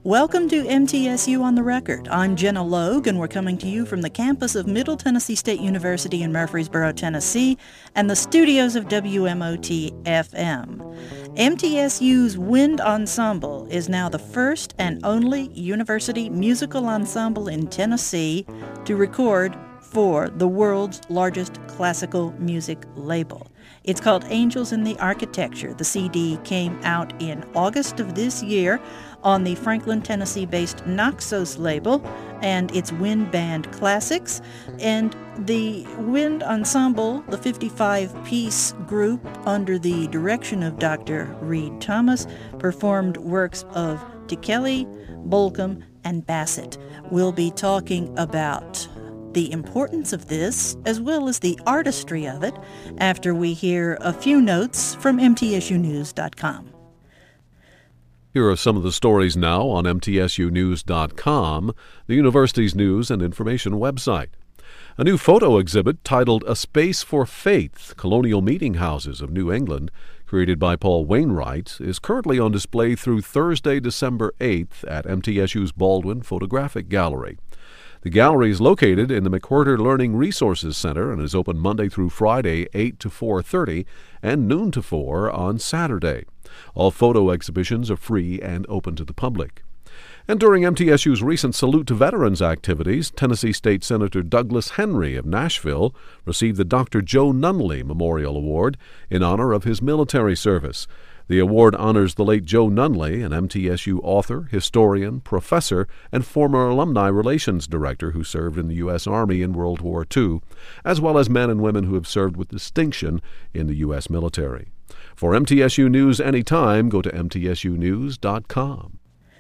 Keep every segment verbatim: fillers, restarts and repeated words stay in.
Welcome to M T S U on the Record. I'm Jenna Logue, and we're coming to you from the campus of Middle Tennessee State University in Murfreesboro, Tennessee, and the studios of W M O T F M. M T S U's Wind Ensemble is now the first and only university musical ensemble in Tennessee to record for the world's largest classical music label. It's called Angels in the Architecture. The C D came out in August of this year on the Franklin, Tennessee-based Naxos label, and it's Wind Band Classics. And the Wind Ensemble, the fifty-five-piece group under the direction of Doctor Reed Thomas, performed works of Tekeli, Bolcom, and Bassett. We'll be talking about the importance of this, as well as the artistry of it, after we hear a few notes from M T S U news dot com. Here are some of the stories now on M T S U news dot com, the university's news and information website. A new photo exhibit titled A Space for Faith, Colonial Meeting Houses of New England, created by Paul Wainwright, is currently on display through Thursday, December eighth at M T S U's Baldwin Photographic Gallery. The gallery is located in the McWhirter Learning Resources Center and is open Monday through Friday, eight to four thirty, and noon to four on Saturday. All photo exhibitions are free and open to the public. And during M T S U's recent Salute to Veterans activities, Tennessee State Senator Douglas Henry of Nashville received the Doctor Joe Nunley Memorial Award in honor of his military service. The award honors the late Joe Nunley, an M T S U author, historian, professor, and former alumni relations director who served in the U S Army in World War Two, as well as men and women who have served with distinction in the U S military. For M T S U News anytime, go to M T S U news dot com.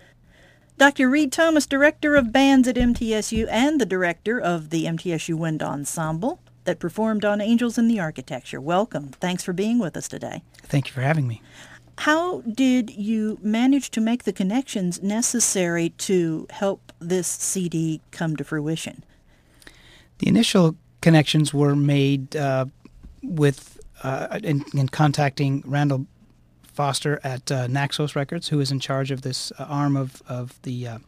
Doctor Reed Thomas, Director of Bands at M T S U and the Director of the M T S U Wind Ensemble that performed on Angels in the Architecture. Welcome. Thanks for being with us today. Thank you for having me. How did you manage to make the connections necessary to help this C D come to fruition? The initial connections were made uh, with uh, in, in contacting Randall Foster at uh, Naxos Records, who is in charge of this uh, arm of of the uh,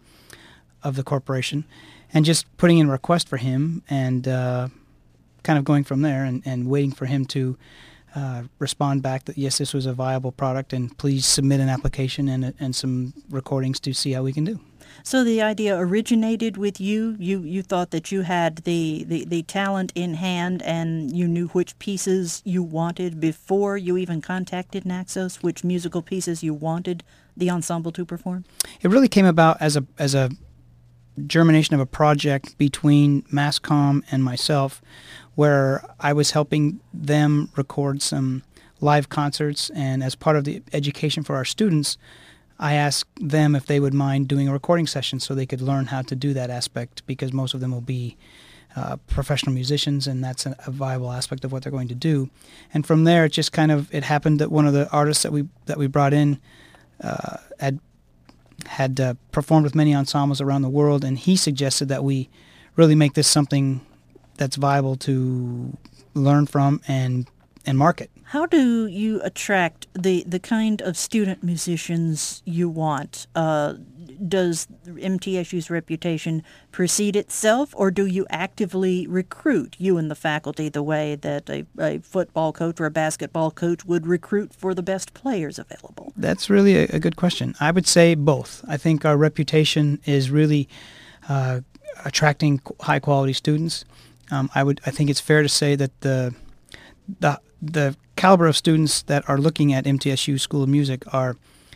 of the corporation, and just putting in a request for him and uh, kind of going from there and, and waiting for him to Uh, respond back that yes, this was a viable product, and please submit an application and and some recordings to see how we can do. So the idea originated with you. You you thought that you had the, the, the talent in hand, and you knew which pieces you wanted before you even contacted Naxos, which musical pieces you wanted the ensemble to perform? It really came about as a as a germination of a project between MassCom and myself, where I was helping them record some live concerts, and as part of the education for our students, I asked them if they would mind doing a recording session so they could learn how to do that aspect, because most of them will be uh, professional musicians, and that's a, a viable aspect of what they're going to do. And from there, it just kind of it happened that one of the artists that we that we brought in uh, had had uh, performed with many ensembles around the world, and he suggested that we really make this something that's viable to learn from and and market. How do you attract the, the kind of student musicians you want? Uh, does M T S U's reputation precede itself, or do you actively recruit, you and the faculty, the way that a, a football coach or a basketball coach would recruit for the best players available? That's really a, a good question. I would say both. I think our reputation is really uh, attracting high-quality students. Um, I would. I think it's fair to say that the the the caliber of students that are looking at M T S U School of Music are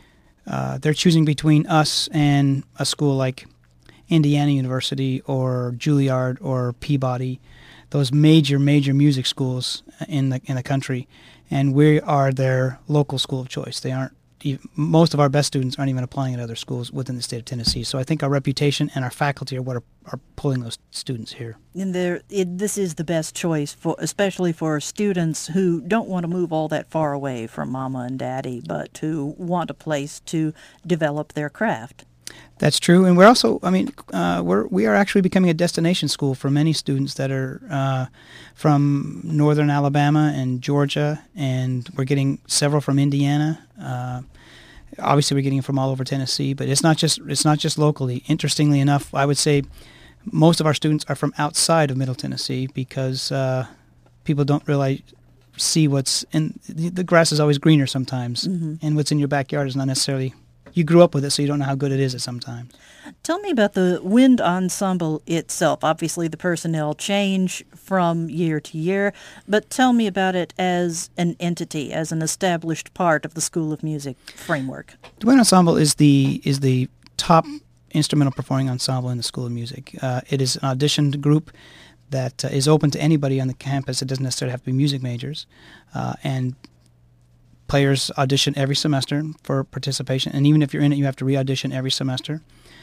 uh, they're choosing between us and a school like Indiana University or Juilliard or Peabody, those major major music schools in the in the country, and we are their local school of choice. They aren't. Most of our best students aren't even applying at other schools within the state of Tennessee. So I think our reputation and our faculty are what are, are pulling those students here. And there, it, this is the best choice, for, especially for students who don't want to move all that far away from mama and daddy, but who want a place to develop their craft. That's true, and we're also, I mean, uh, we're we are actually becoming a destination school for many students that are uh, from northern Alabama and Georgia, and we're getting several from Indiana. Uh, Obviously, we're getting it from all over Tennessee, but it's not just it's not just locally. Interestingly enough, I would say most of our students are from outside of Middle Tennessee because uh, people don't realize see what's in the grass is always greener sometimes, mm-hmm. and what's in your backyard is not necessarily. You grew up with it, so you don't know how good it is at sometimes. Tell me about the wind ensemble itself. Obviously, the personnel change from year to year, but tell me about it as an entity, as an established part of the School of Music framework. The wind ensemble is the is the top instrumental performing ensemble in the School of Music. Uh, it is an auditioned group that uh, is open to anybody on the campus. It doesn't necessarily have to be music majors, uh, and players audition every semester for participation, and even if you're in it, you have to re-audition every semester.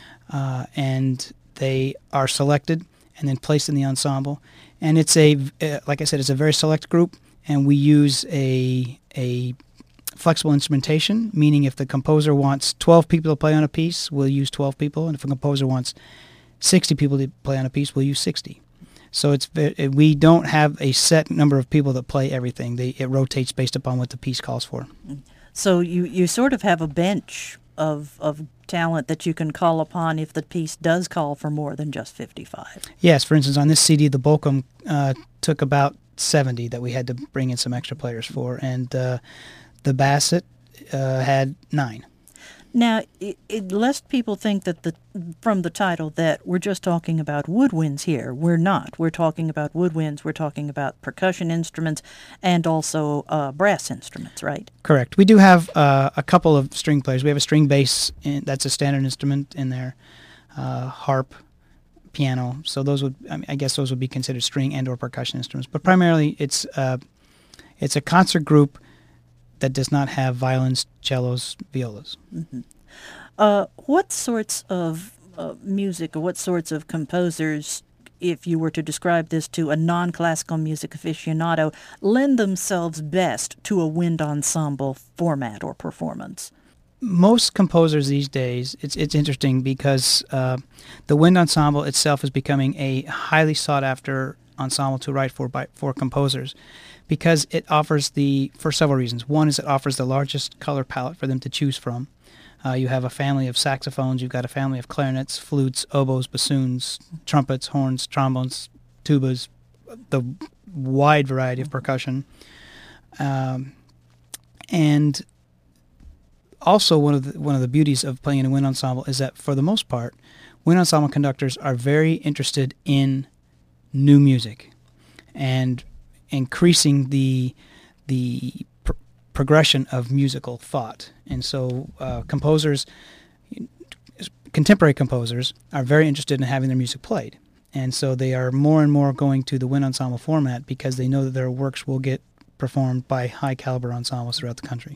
Uh, and they are selected and then placed in the ensemble. And it's a, uh, like I said, it's a very select group, and we use a a flexible instrumentation, meaning if the composer wants twelve people to play on a piece, we'll use twelve people, and if a composer wants sixty people to play on a piece, we'll use sixty. So it's we don't have a set number of people that play everything. They, it rotates based upon what the piece calls for. So you, you sort of have a bench of of talent that you can call upon if the piece does call for more than just fifty-five. Yes. For instance, on this C D, the Bolcom uh, took about seventy that we had to bring in some extra players for, and uh, the Bassett uh, had nine. Now, it, it, lest people think that the from the title that we're just talking about woodwinds here, we're not. We're talking about woodwinds, we're talking about percussion instruments, and also uh, brass instruments, right? Correct. We do have uh, a couple of string players. We have a string bass, in, that's a standard instrument in there, uh, harp, piano. So those would, I, mean, I guess those would be considered string and or percussion instruments. But primarily it's, uh, it's a concert group that does not have violins, cellos, violas. Mm-hmm. Uh, what sorts of uh, music or what sorts of composers, if you were to describe this to a non-classical music aficionado, lend themselves best to a wind ensemble format or performance? Most composers these days, it's it's interesting because uh, the wind ensemble itself is becoming a highly sought-after ensemble to write for by, for composers, because it offers the, for several reasons. One is it offers the largest color palette for them to choose from. Uh, you have a family of saxophones, you've got a family of clarinets, flutes, oboes, bassoons, trumpets, horns, trombones, tubas, the wide variety of percussion. Um, and also one of the, one of the beauties of playing in a wind ensemble is that for the most part, wind ensemble conductors are very interested in new music and increasing the the pr- progression of musical thought. And so uh, composers, contemporary composers, are very interested in having their music played. And so they are more and more going to the wind ensemble format because they know that their works will get performed by high caliber ensembles throughout the country.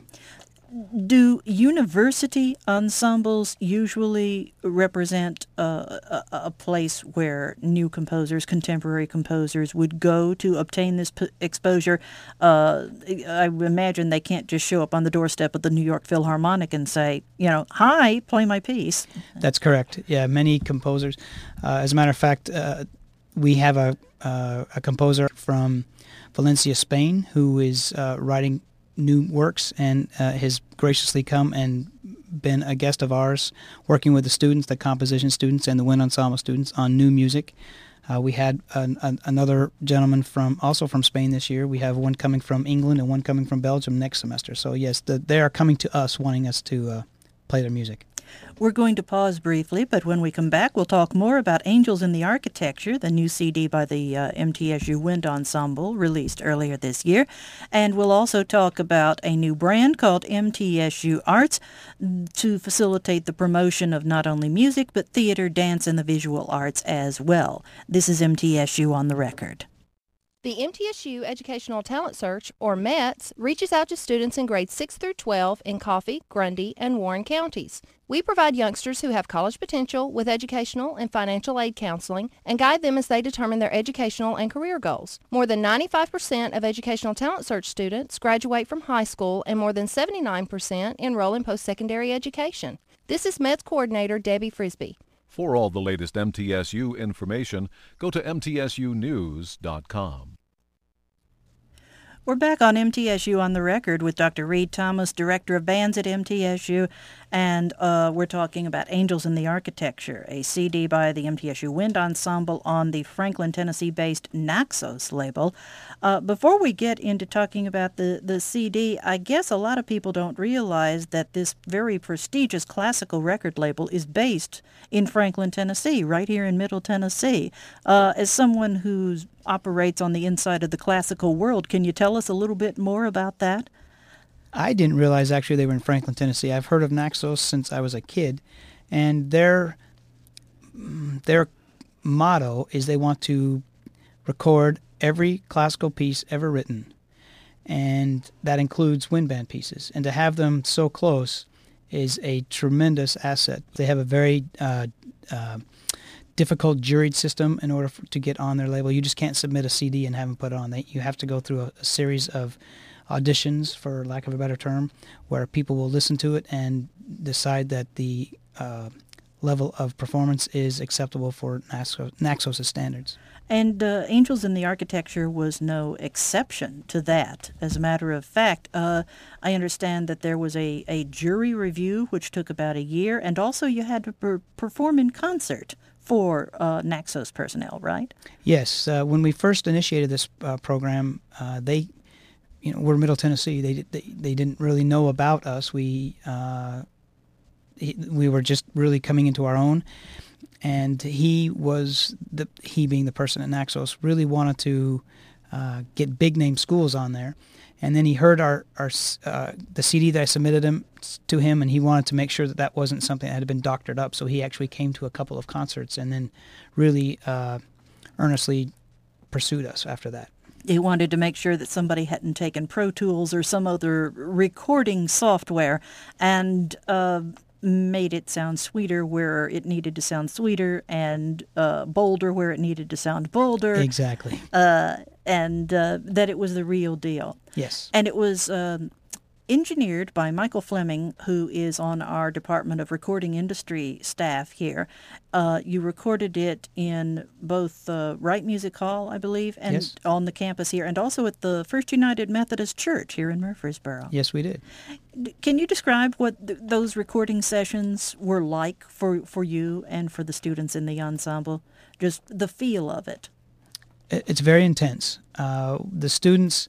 Do university ensembles usually represent uh, a, a place where new composers, contemporary composers, would go to obtain this p- exposure? Uh, I imagine they can't just show up on the doorstep of the New York Philharmonic and say, you know, hi, play my piece. That's correct. Yeah, many composers. Uh, as a matter of fact, uh, we have a, uh, a composer from Valencia, Spain, who is uh, writing new works and uh, has graciously come and been a guest of ours, working with the students, the composition students, and the wind ensemble students on new music. Uh, we had an, an, another gentleman from also from Spain this year. We have one coming from England and one coming from Belgium next semester. So yes, the, they are coming to us, wanting us to uh, play their music. We're going to pause briefly, but when we come back, we'll talk more about Angels in the Architecture, the new C D by the uh, M T S U Wind Ensemble, released earlier this year. And we'll also talk about a new brand called M T S U Arts to facilitate the promotion of not only music, but theater, dance, and the visual arts as well. This is M T S U on the Record. The M T S U Educational Talent Search, or METS, reaches out to students in grades six through twelve in Coffee, Grundy, and Warren counties. We provide youngsters who have college potential with educational and financial aid counseling and guide them as they determine their educational and career goals. More than ninety-five percent of Educational Talent Search students graduate from high school, and more than seventy-nine percent enroll in post-secondary education. This is METS Coordinator Debbie Frisbee. For all the latest M T S U information, go to M T S U news dot com. We're back on M T S U on the Record with Doctor Reed Thomas, Director of Bands at M T S U, and uh, we're talking about Angels in the Architecture, a C D by the M T S U Wind Ensemble on the Franklin, Tennessee-based Naxos label. Uh, before we get into talking about the, the C D, I guess a lot of people don't realize that this very prestigious classical record label is based in Franklin, Tennessee, right here in Middle Tennessee. Uh, as someone who operates on the inside of the classical world, can you tell us a little bit more about that? I didn't realize actually they were in Franklin, Tennessee. I've heard of Naxos since I was a kid, and their their motto is they want to record every classical piece ever written, and that includes wind band pieces. And to have them so close is a tremendous asset. They have a very uh, uh, difficult juried system in order for, to get on their label. You just can't submit a C D and have them put it on. They, you have to go through a, a series of auditions, for lack of a better term, where people will listen to it and decide that the uh, level of performance is acceptable for Naxos, Naxos' standards. And uh, Angels in the Architecture was no exception to that. As a matter of fact, uh, I understand that there was a, a jury review which took about a year, and also you had to per- perform in concert for uh, Naxos personnel, right? Yes. Uh, when we first initiated this uh, program, uh, they, you know, we're Middle Tennessee. They, they they didn't really know about us. We uh, we were just really coming into our own. And he was, the he being the person at Naxos, really wanted to uh, get big-name schools on there. And then he heard our, our uh, the C D that I submitted him to him, and he wanted to make sure that that wasn't something that had been doctored up. So he actually came to a couple of concerts and then really uh, earnestly pursued us after that. He wanted to make sure that somebody hadn't taken Pro Tools or some other recording software and uh, made it sound sweeter where it needed to sound sweeter, and uh, bolder where it needed to sound bolder. Exactly. Uh, and uh, that it was the real deal. Yes. And it was um, engineered by Michael Fleming, who is on our Department of Recording Industry staff here. Uh, you recorded it in both uh, Wright Music Hall, I believe, and yes. on the campus here, and also at the First United Methodist Church here in Murfreesboro. Yes, we did. Can you describe what th- those recording sessions were like for, for you and for the students in the ensemble? Just the feel of it. It's very intense. Uh, the students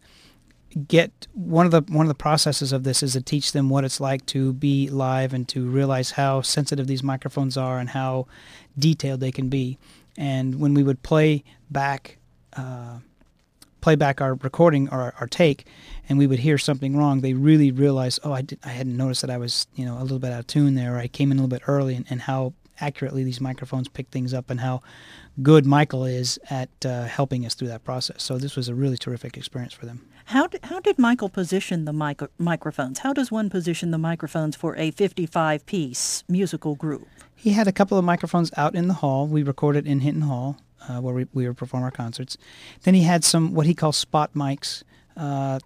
get one of the one of the processes of this is to teach them what it's like to be live and to realize how sensitive these microphones are and how detailed they can be. And when we would play back uh, play back our recording or our, our take, and we would hear something wrong, they really realized, oh, I did, I hadn't noticed that I was, you know, a little bit out of tune there, or I came in a little bit early, and, and how accurately these microphones pick things up, and how good Michael is at uh, helping us through that process. So this was a really terrific experience for them. How did, how did Michael position the micro- microphones? How does one position the microphones for a fifty-five piece musical group? He had a couple of microphones out in the hall. We recorded in Hinton Hall, uh, where we, we would perform our concerts. Then he had some what he calls spot mics uh,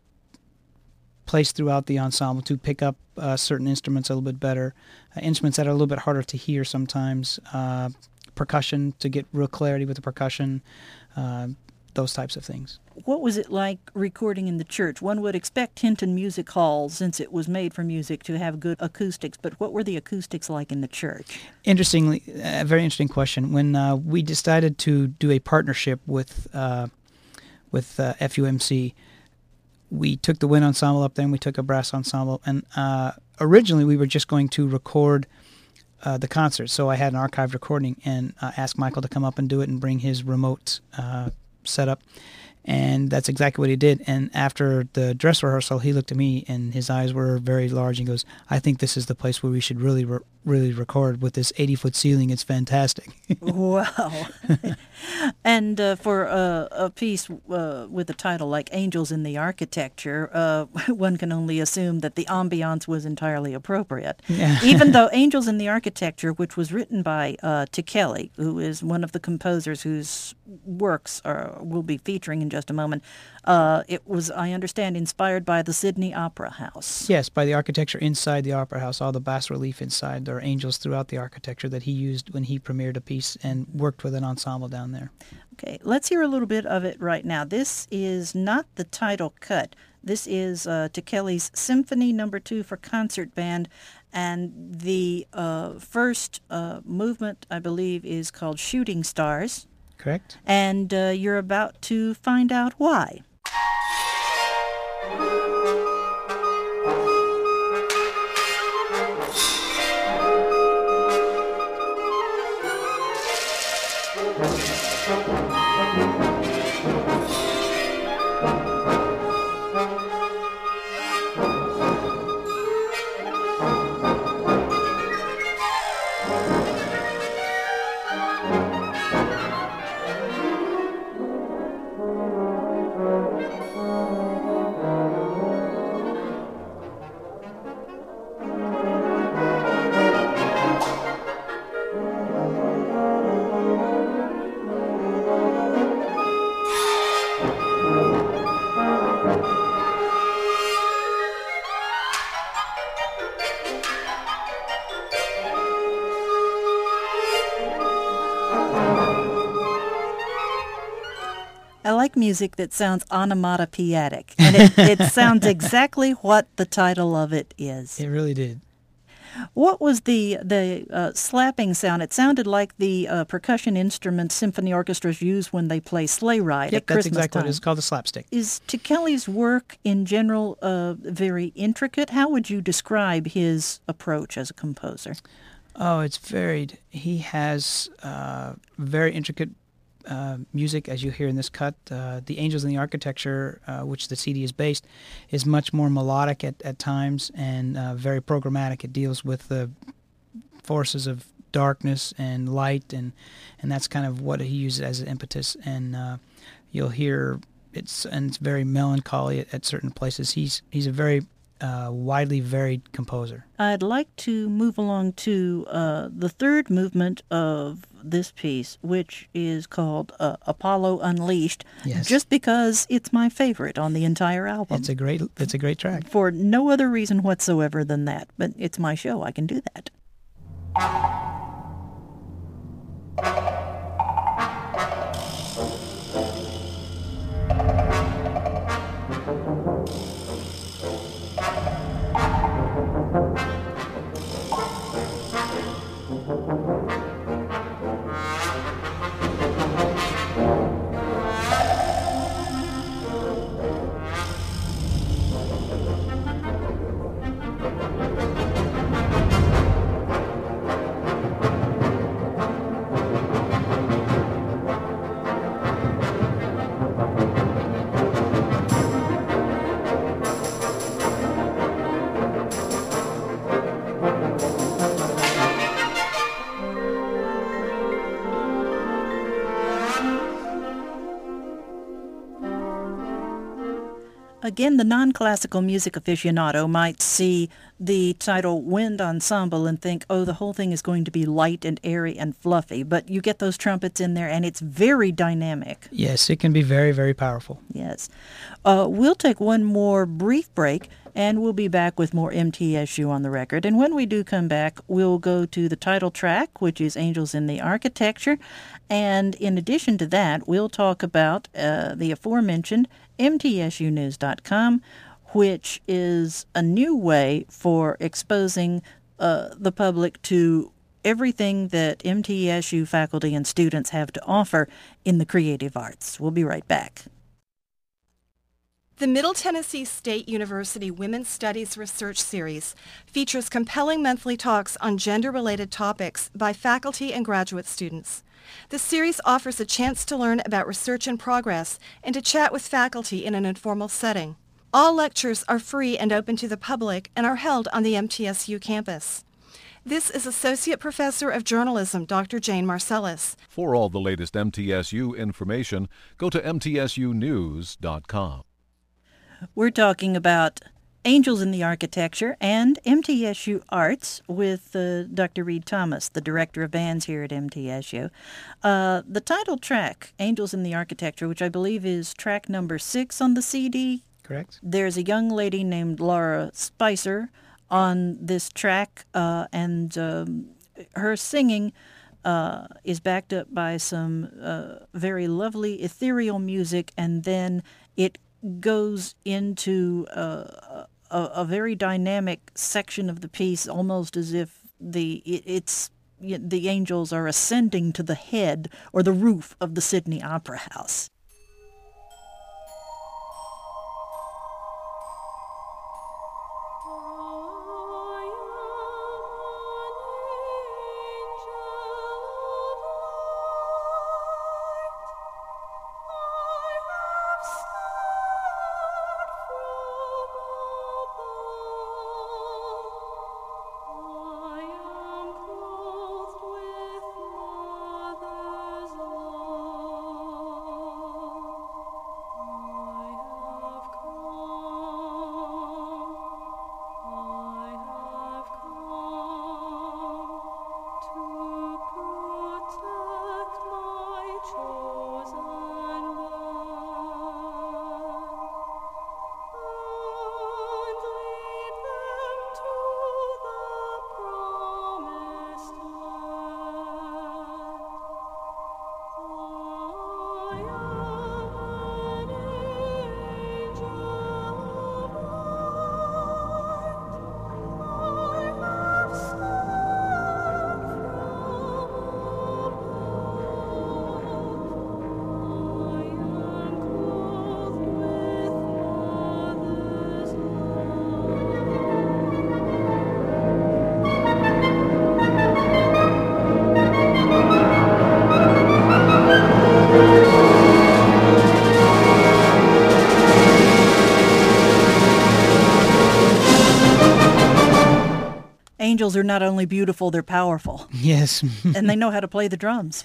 placed throughout the ensemble to pick up uh, certain instruments a little bit better, uh, instruments that are a little bit harder to hear sometimes, uh, percussion to get real clarity with the percussion, uh, those types of things. What was it like recording in the church? One would expect Hinton Music Hall, since it was made for music, to have good acoustics, but what were the acoustics like in the church? Interestingly, a very interesting question. When uh, we decided to do a partnership with uh, with uh, F U M C, we took the wind ensemble up there and we took a brass ensemble, and uh, originally we were just going to record uh, the concert, so I had an archived recording and uh, asked Michael to come up and do it and bring his remote uh, setup. And that's exactly what he did. And after the dress rehearsal, he looked at me, and his eyes were very large. And he goes, "I think this is the place where we should really, re- really record with this eighty-foot ceiling. It's fantastic." Wow. And uh, for uh, a piece uh, with a title like Angels in the Architecture, uh, one can only assume that the ambiance was entirely appropriate. Yeah. Even though Angels in the Architecture, which was written by uh, Tekeli, who is one of the composers whose works are, we'll be featuring in just a moment, uh, it was, I understand, inspired by the Sydney Opera House. Yes, by the architecture inside the Opera House, all the bas relief inside. There are angels throughout the architecture that he used when he premiered a piece and worked with an ensemble down there. Okay, let's hear a little bit of it right now. This is not the title cut. This is uh, Tekeli's Symphony Number Two for Concert Band, and the uh, first uh, movement, I believe, is called Shooting Stars. Correct. And uh, you're about to find out why. I like music that sounds onomatopoeic, and it, it sounds exactly what the title of it is. It really did. What was the the uh, slapping sound? It sounded like the uh, percussion instruments symphony orchestras use when they play Sleigh Ride Yep, at that's Christmas exactly time. what it is. Called the slapstick. Is Tekeli's work in general uh, very intricate? How would you describe his approach as a composer? Oh, it's varied. He has uh, very intricate uh, music, as you hear in this cut. Uh, the Angels in the Architecture, uh, which the C D is based, is much more melodic at, at times and uh, very programmatic. It deals with the forces of darkness and light, and, and that's kind of what he uses as an impetus. And uh, you'll hear it's and it's very melancholy at, at certain places. He's he's a very Uh, widely varied composer. I'd like to move along to uh, the third movement of this piece, which is called uh, Apollo Unleashed, Yes. just because it's my favorite on the entire album. It's a great it's a great track. For no other reason whatsoever than that, but it's my show. I can do that. Again, the non-classical music aficionado might see the title Wind Ensemble and think, oh, the whole thing is going to be light and airy and fluffy. But you get those trumpets in there, and it's very dynamic. Yes, it can be very, very powerful. Yes. Uh, we'll take one more brief break, and we'll be back with more M T S U on the record. And when we do come back, we'll go to the title track, which is Angels in the Architecture. And in addition to that, we'll talk about uh, the aforementioned M T S U news dot com, which is a new way for exposing uh, the public to everything that M T S U faculty and students have to offer in the creative arts. We'll be right back. The Middle Tennessee State University Women's Studies Research Series features compelling monthly talks on gender-related topics by faculty and graduate students. The series offers a chance to learn about research in progress and to chat with faculty in an informal setting. All lectures are free and open to the public and are held on the M T S U campus. This is Associate Professor of Journalism, Doctor Jane Marcellus. For all the latest M T S U information, go to M T S U news dot com. We're talking about Angels in the Architecture and M T S U Arts with uh, Doctor Reed Thomas, the Director of Bands here at M T S U. Uh, the title track, Angels in the Architecture, which I believe is track number six on the C D. Correct. There's a young lady named Laura Spicer on this track, uh, and um, her singing uh, is backed up by some uh, very lovely ethereal music, and then it goes into uh, a, a very dynamic section of the piece, almost as if the it, it's the angels are ascending to the head or the roof of the Sydney Opera House. Angels are not only beautiful, they're powerful. Yes. And they know how to play the drums.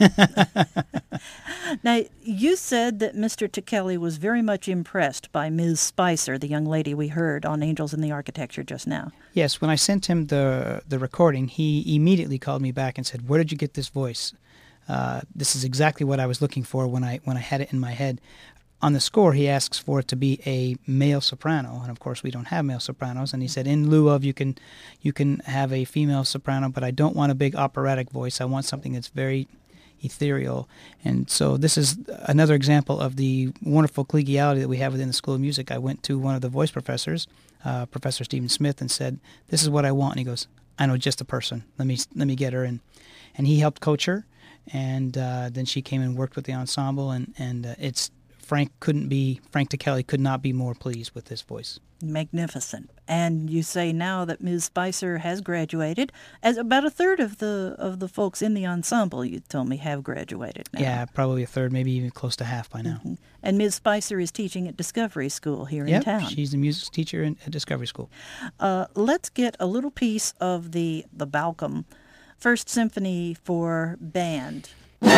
Now, you said that Mister Tekeli was very much impressed by Miz Spicer, the young lady we heard on Angels in the Architecture just now. Yes, when I sent him the the recording, he immediately called me back and said, "Where did you get this voice? Uh, this is exactly what I was looking for when I when I had it in my head." On the score, he asks for it to be a male soprano, and of course we don't have male sopranos. And he said, in lieu of, you can, you can have a female soprano, but I don't want a big operatic voice. I want something that's very ethereal. And so this is another example of the wonderful collegiality that we have within the School of Music. I went to one of the voice professors, uh, Professor Stephen Smith, and said, "This is what I want." And he goes, "I know just a person. Let me let me get her." And and he helped coach her, and uh, then she came and worked with the ensemble, and and uh, it's. Frank couldn't be, Frank Tekeli could not be more pleased with this voice. Magnificent. And you say now that Miz Spicer has graduated, as about a third of the of the folks in the ensemble, you told me, have graduated now. Yeah, probably a third, maybe even close to half by now. Mm-hmm. And Miz Spicer is teaching at Discovery School here yep, in town. She's the music teacher in, at Discovery School. Uh, let's get a little piece of the, the Balcom First Symphony for Band.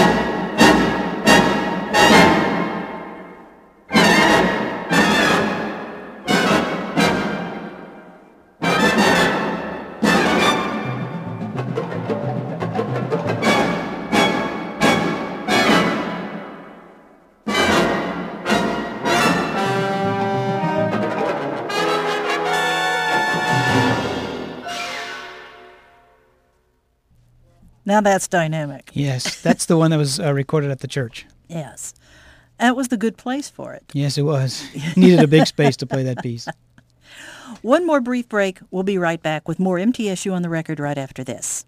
Now that's dynamic. Yes, that's the one that was uh, recorded at the church. Yes. That was the good place for it. Yes, it was. Needed a big space to play that piece. One more brief break. We'll be right back with more M T S U on the Record right after this.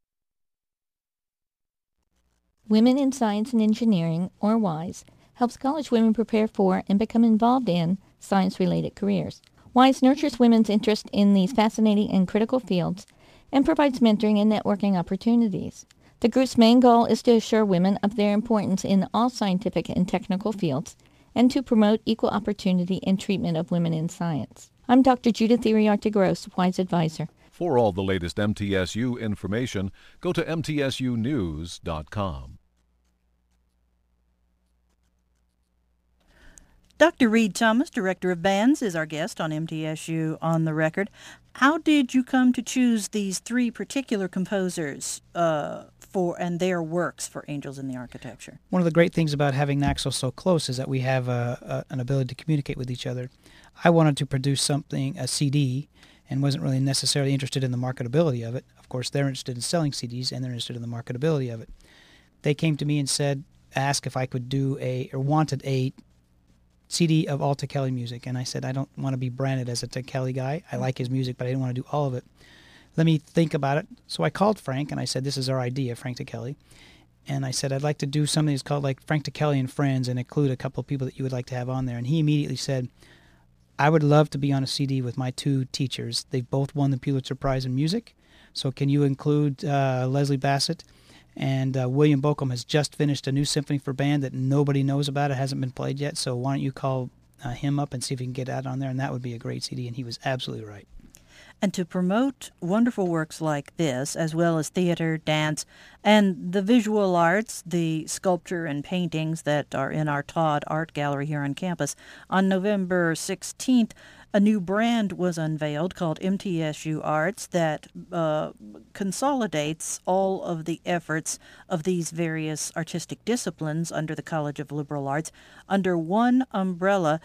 Women in Science and Engineering, or WISE, helps college women prepare for and become involved in science-related careers. WISE nurtures women's interest in these fascinating and critical fields and provides mentoring and networking opportunities. The group's main goal is to assure women of their importance in all scientific and technical fields and to promote equal opportunity and treatment of women in science. I'm Doctor Judith Iriarte Gross, WISE Advisor. For all the latest M T S U information, go to M T S U news dot com. Doctor Reed Thomas, Director of Bands, is our guest on M T S U on the Record. How did you come to choose these three particular composers uh, for and their works for Angels in the Architecture? One of the great things about having Naxos so close is that we have a, a, an ability to communicate with each other. I wanted to produce something, a C D, and wasn't really necessarily interested in the marketability of it. Of course, they're interested in selling C Ds, and they're interested in the marketability of it. They came to me and said, asked if I could do a, or wanted a C D of all Tekeli music. And I said, I don't want to be branded as a Tekeli guy. I like his music, but I didn't want to do all of it. Let me think about it. So I called Frank, and I said, this is our idea, Frank Tekeli. And I said, I'd like to do something that's called like Frank Tekeli and Friends and include a couple of people that you would like to have on there. And he immediately said, I would love to be on a C D with my two teachers. They've both won the Pulitzer Prize in music. So can you include uh, Leslie Bassett? And uh, William Bochum has just finished a new symphony for band that nobody knows about. It hasn't been played yet. So why don't you call uh, him up and see if he can get that on there? And that would be a great C D. And he was absolutely right. And to promote wonderful works like this, as well as theater, dance, and the visual arts, the sculpture and paintings that are in our Todd Art Gallery here on campus, on November sixteenth, a new brand was unveiled called M T S U Arts that uh, consolidates all of the efforts of these various artistic disciplines under the College of Liberal Arts under one umbrella.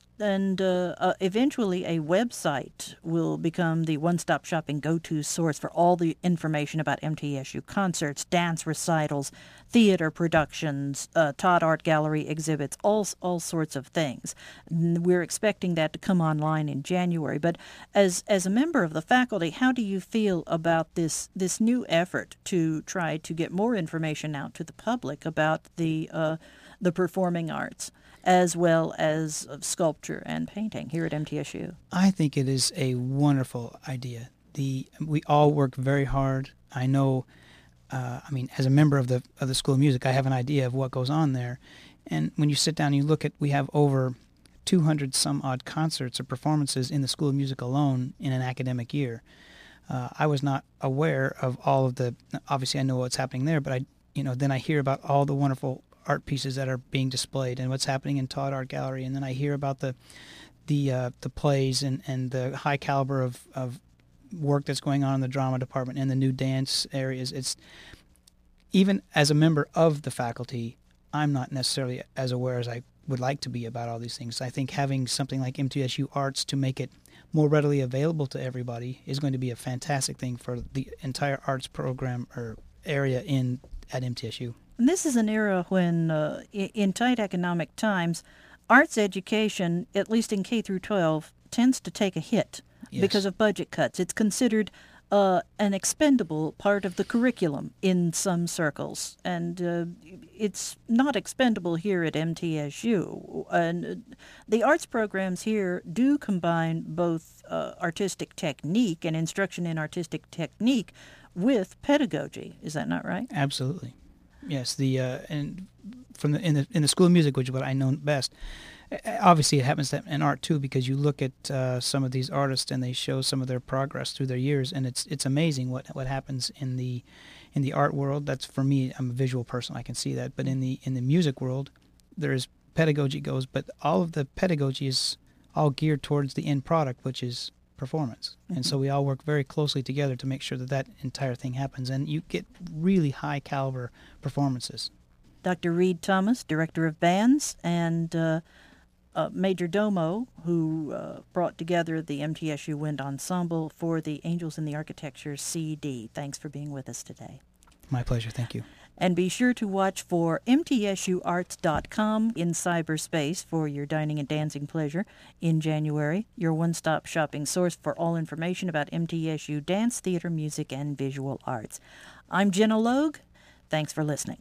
And uh, uh, eventually a website will become the one-stop shopping go-to source for all the information about M T S U concerts, dance recitals, theater productions, uh, Todd Art Gallery exhibits, all all sorts of things. We're expecting that to come online in January. But as as a member of the faculty, how do you feel about this this new effort to try to get more information out to the public about the uh, the performing arts, as well as of sculpture and painting here at M T S U? I think it is a wonderful idea. The we all work very hard. I know, uh, I mean, as a member of the of the School of Music, I have an idea of what goes on there. And when you sit down and you look at, we have over two hundred some odd concerts or performances in the School of Music alone in an academic year. Uh, I was not aware of all of the, obviously I know what's happening there, but I, you know, then I hear about all the wonderful art pieces that are being displayed and what's happening in Todd Art Gallery, and then I hear about the the uh, the plays and, and the high caliber of, of work that's going on in the drama department and the new dance areas. It's even as a member of the faculty, I'm not necessarily as aware as I would like to be about all these things. I think having something like M T S U Arts to make it more readily available to everybody is going to be a fantastic thing for the entire arts program or area in at M T S U. And this is an era when, uh, in tight economic times, arts education, at least in K through twelve, tends to take a hit yes. because of budget cuts. It's considered uh, an expendable part of the curriculum in some circles, and uh, it's not expendable here at M T S U. And the arts programs here do combine both uh, artistic technique and instruction in artistic technique with pedagogy. Is that not right? Absolutely. Yes, the uh, and from the in the in the School of Music, which is what I know best. Obviously, it happens in art too, because you look at uh, some of these artists and they show some of their progress through their years, and it's it's amazing what what happens in the in the art world. That's for me. I'm a visual person; I can see that. But in the in the music world, there is pedagogy goes, but all of the pedagogy is all geared towards the end product, which is performance. Mm-hmm. And so we all work very closely together to make sure that that entire thing happens, and you get really high caliber performances. Doctor Reed Thomas, Director of Bands, and uh, uh, Major Domo, who uh, brought together the M T S U Wind Ensemble for the Angels in the Architecture C D. Thanks for being with us today. My pleasure. Thank you. And be sure to watch for M T S U arts dot com in cyberspace for your dining and dancing pleasure in January, your one-stop shopping source for all information about M T S U dance, theater, music, and visual arts. I'm Jenna Logue. Thanks for listening.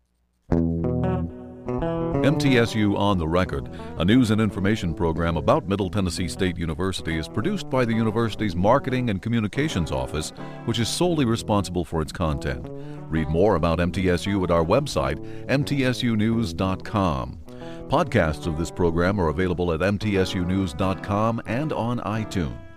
M T S U On the Record, a news and information program about Middle Tennessee State University, is produced by the university's Marketing and Communications Office, which is solely responsible for its content. Read more about M T S U at our website, M T S U news dot com. Podcasts of this program are available at M T S U news dot com and on iTunes.